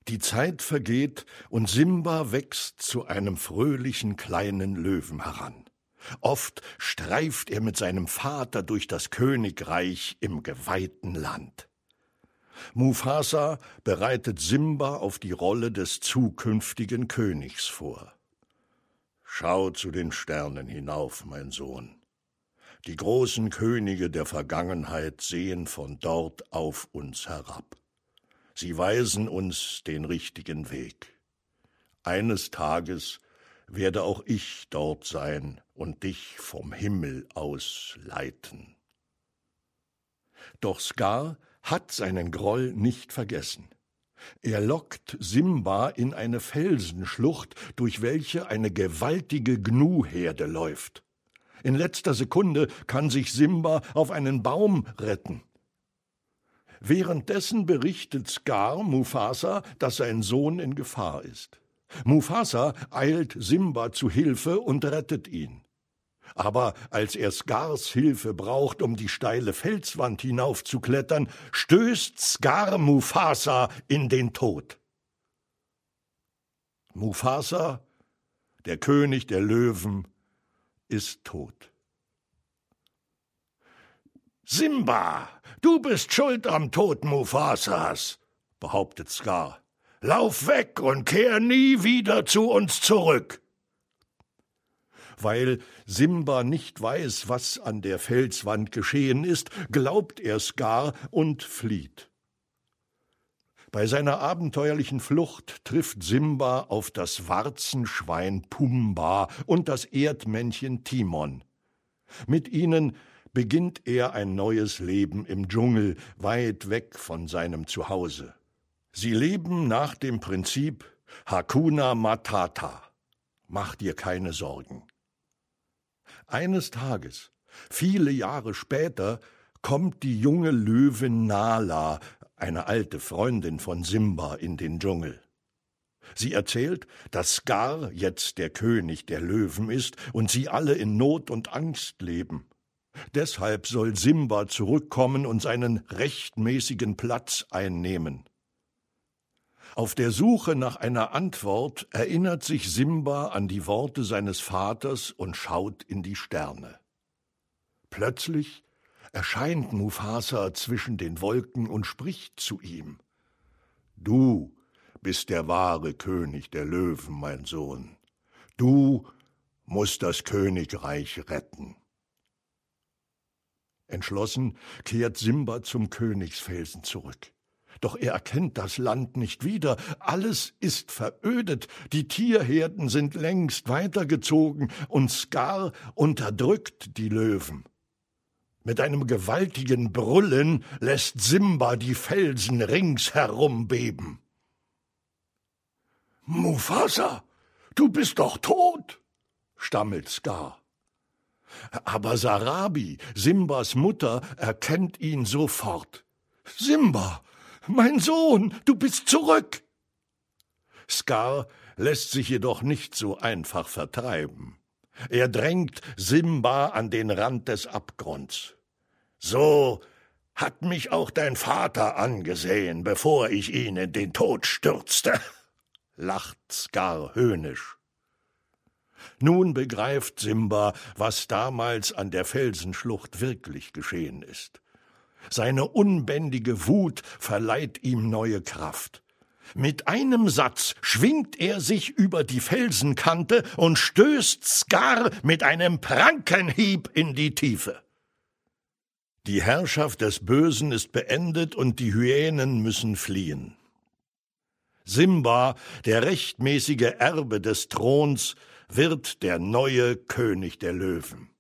Die Zeit vergeht und Simba wächst zu einem fröhlichen kleinen Löwen heran. Oft streift er mit seinem Vater durch das Königreich im geweihten Land. Mufasa bereitet Simba auf die Rolle des zukünftigen Königs vor. »Schau zu den Sternen hinauf, mein Sohn. Die großen Könige der Vergangenheit sehen von dort auf uns herab. Sie weisen uns den richtigen Weg. Eines Tages werde auch ich dort sein und dich vom Himmel aus leiten.« Doch Scar hat seinen Groll nicht vergessen. Er lockt Simba in eine Felsenschlucht, durch welche eine gewaltige Gnu-Herde läuft. In letzter Sekunde kann sich Simba auf einen Baum retten. Währenddessen berichtet Scar Mufasa, dass sein Sohn in Gefahr ist. Mufasa eilt Simba zu Hilfe und rettet ihn. Aber als er Scars Hilfe braucht, um die steile Felswand hinaufzuklettern, stößt Scar Mufasa in den Tod. Mufasa, der König der Löwen, ist tot. »Simba, du bist schuld am Tod Mufasas«, behauptet Scar. »Lauf weg und kehr nie wieder zu uns zurück.« Weil Simba nicht weiß, was an der Felswand geschehen ist, glaubt er Scar und flieht. Bei seiner abenteuerlichen Flucht trifft Simba auf das Warzenschwein Pumba und das Erdmännchen Timon. Mit ihnen beginnt er ein neues Leben im Dschungel, weit weg von seinem Zuhause. Sie leben nach dem Prinzip Hakuna Matata. Mach dir keine Sorgen. Eines Tages, viele Jahre später, kommt die junge Löwin Nala, eine alte Freundin von Simba, in den Dschungel. Sie erzählt, dass Scar jetzt der König der Löwen ist und sie alle in Not und Angst leben. Deshalb soll Simba zurückkommen und seinen rechtmäßigen Platz einnehmen. Auf der Suche nach einer Antwort erinnert sich Simba an die Worte seines Vaters und schaut in die Sterne. Plötzlich erscheint Mufasa zwischen den Wolken und spricht zu ihm. »Du bist der wahre König der Löwen, mein Sohn. Du musst das Königreich retten.« Entschlossen kehrt Simba zum Königsfelsen zurück. Doch er erkennt das Land nicht wieder. Alles ist verödet. Die Tierherden sind längst weitergezogen und Scar unterdrückt die Löwen. Mit einem gewaltigen Brüllen lässt Simba die Felsen ringsherum beben. »Mufasa, du bist doch tot«, stammelt Scar. Aber Sarabi, Simbas Mutter, erkennt ihn sofort. »Simba, mein Sohn, du bist zurück!« Scar lässt sich jedoch nicht so einfach vertreiben. Er drängt Simba an den Rand des Abgrunds. »So hat mich auch dein Vater angesehen, bevor ich ihn in den Tod stürzte«, lacht Scar höhnisch. Nun begreift Simba, was damals an der Felsenschlucht wirklich geschehen ist. Seine unbändige Wut verleiht ihm neue Kraft. Mit einem Satz schwingt er sich über die Felsenkante und stößt Scar mit einem Prankenhieb in die Tiefe. Die Herrschaft des Bösen ist beendet und die Hyänen müssen fliehen. Simba, der rechtmäßige Erbe des Throns, wird der neue König der Löwen.